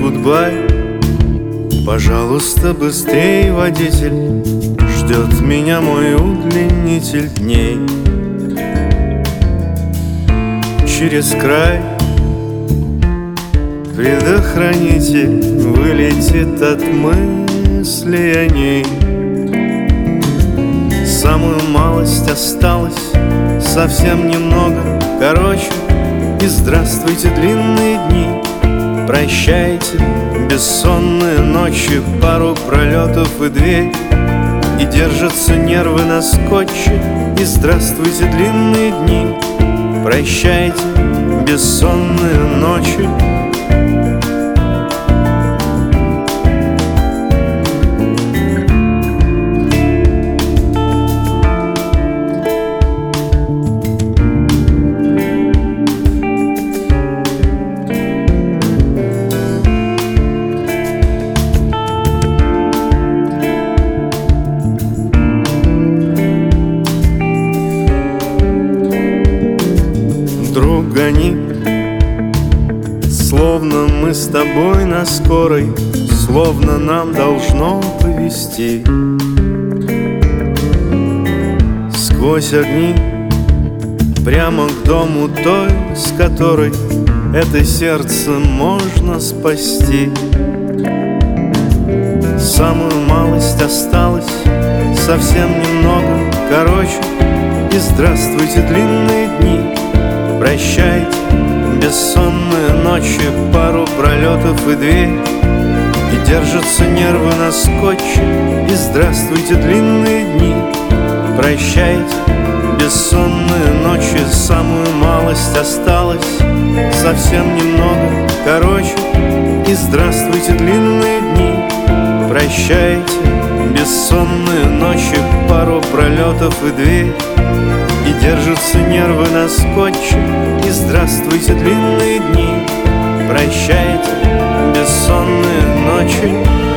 гудбай. Пожалуйста, быстрей, водитель, ждет меня мой удлинитель дней. Через край предохранитель вылетит от мысли о ней. Самую малость осталось, совсем немного, короче. И здравствуйте, длинные дни, прощайте, бессонные ночи, пару пролетов и дверь, и держатся нервы на скотче. И здравствуйте, длинные дни, прощайте, бессонные ночи. Друг, гони, словно мы с тобой на скорой, словно нам должно повезти. Сквозь огни, прямо к дому той, с которой это сердце можно спасти. Самую малость осталось, совсем немного, короче. И здравствуйте, длинные дни, прощайте, бессонные ночи, пару пролетов и дверь, и держатся нервы на скотче. И здравствуйте, длинные дни, прощайте, бессонные ночи. Самую малость осталось, совсем немного, короче. И здравствуйте, длинные дни, прощайте, бессонные ночи, пару пролетов и дверь, и держатся нервы на скотче. И здравствуйте, длинные дни, прощайте, бессонные ночи.